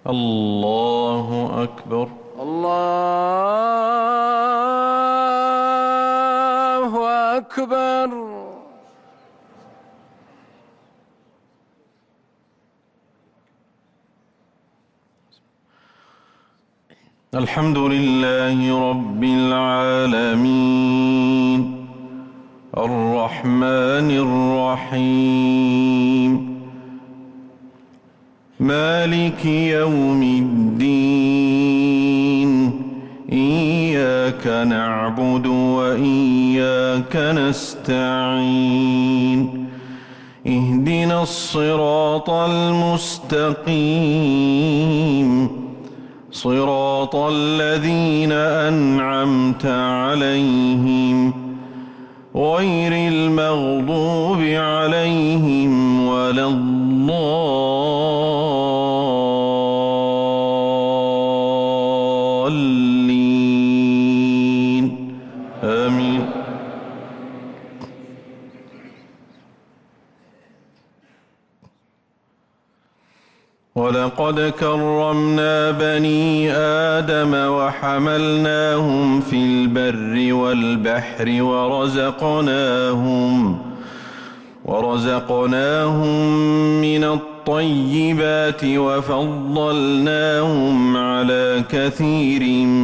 الله أكبر. الله أكبر. الحمد لله رب العالمين الرحمن الرحيم مالك يوم الدين إياك نعبد وإياك نستعين اهدنا الصراط المستقيم صراط الذين أنعمت عليهم غير المغضوب عليهم ولا الضالين آمين. ولقد كرمنا بني آدم وحملناهم في البر والبحر ورزقناهم من الطيبات وفضلناهم على كثير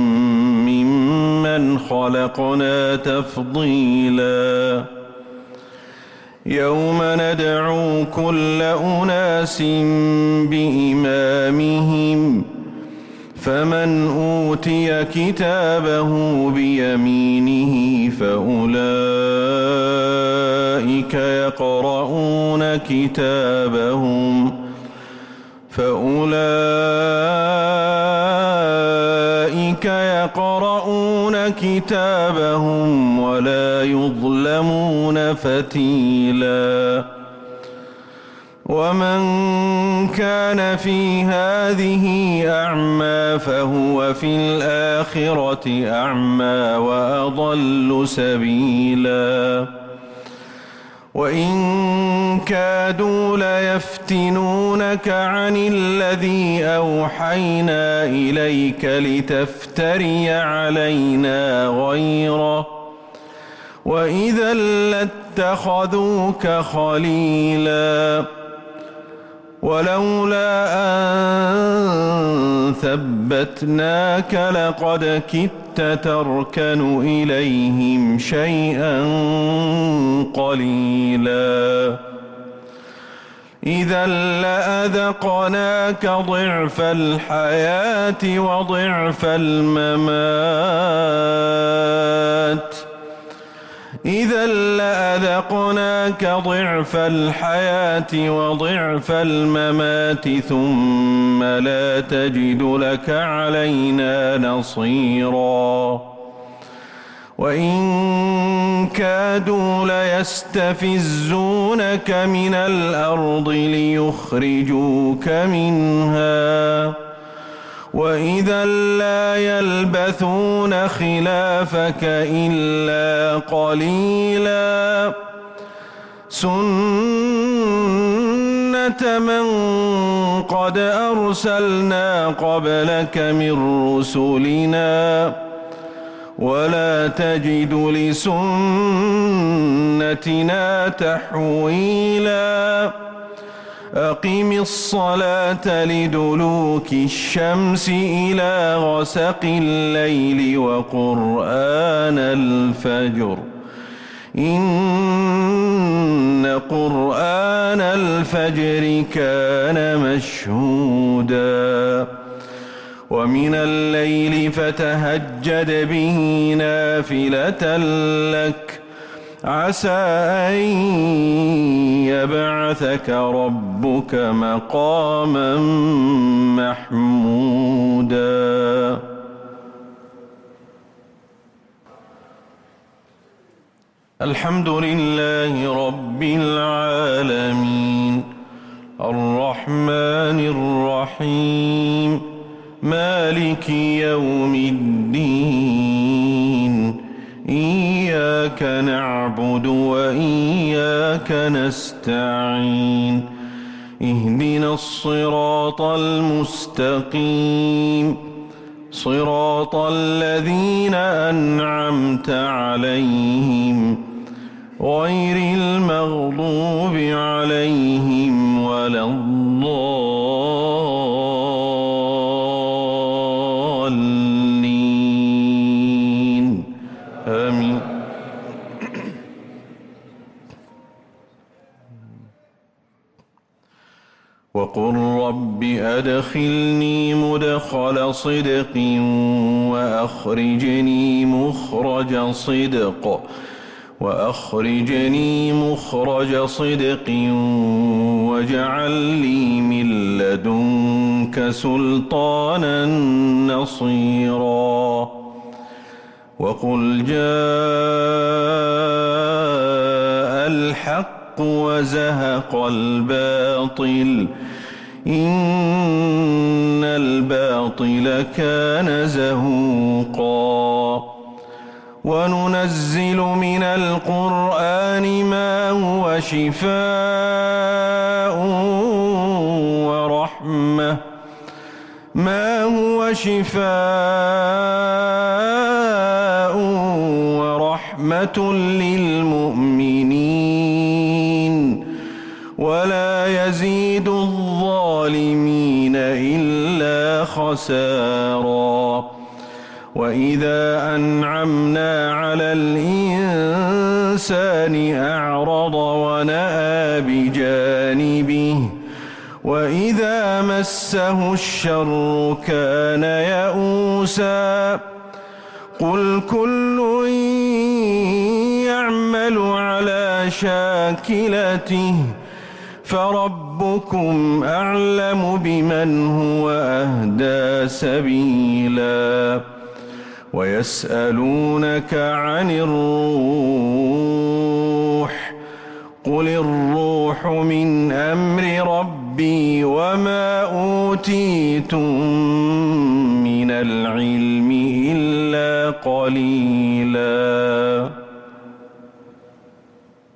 ممن خلقنا تفضيلا. يوم ندعو كل أناس بإمامهم فمن أوتي كتابه بيمينه فأولئك يقرؤون كتابهم ولا يظلمون فتيلا. ومن كان في هذه أعمى فهو في الآخرة أعمى وأضل سبيلا. وإن كادوا ليفتنونك عن الذي أوحينا إليك لتفتري علينا غيره وإذا لاتخذوك خليلا. ولولا أن ثبتناك لقد كدت تركن إليهم شيئا قليلا. إذا لأذقناك ضعف الحياة وضعف الممات ثم لا تجد لك علينا نصيرا. وإن كادوا ليستفزونك من الأرض ليخرجوك منها وإذا لا يلبثون خلافك إلا قليلا. سنة من قد أرسلنا قبلك من رسلنا ولا تجد لسنتنا تحويلا. أقم الصلاة لدلوك الشمس إلى غسق الليل وقرآن الفجر إن قرآن الفجر كان مشهودا. ومن الليل فتهجد به نافلة لك عسى أن يبعثك ربك مقاما محمودا. الحمد لله رب العالمين الرحمن الرحيم مالك يوم الدين إياك نعبد وإياك نستعين اهدنا الصراط المستقيم صراط الذين أنعمت عليهم غير المغضوب عليهم ولا الضالين آمين. وقل رب أدخلني مدخل صدق وأخرجني مخرج صدق واجعل لي من لدنك سلطانا نصيرا. وقل جاء الحق وزهق الباطل إن الباطل كان زهوقا. وننزل من القرآن ما هو شفاء ورحمة للمؤمنين ولا يزيد الظالمين إلا خسارا. وإذا أنعمنا على الإنسان أعرض ونأى بجانبه وإذا مسه الشر كان يئوسا. قل كل يعمل على شاكلته فربكم أعلم بمن هو أهدى سبيلا. ويسألونك عن الروح قل الروح من أمر ربي وما أوتيتم من العلم إلا قليلا.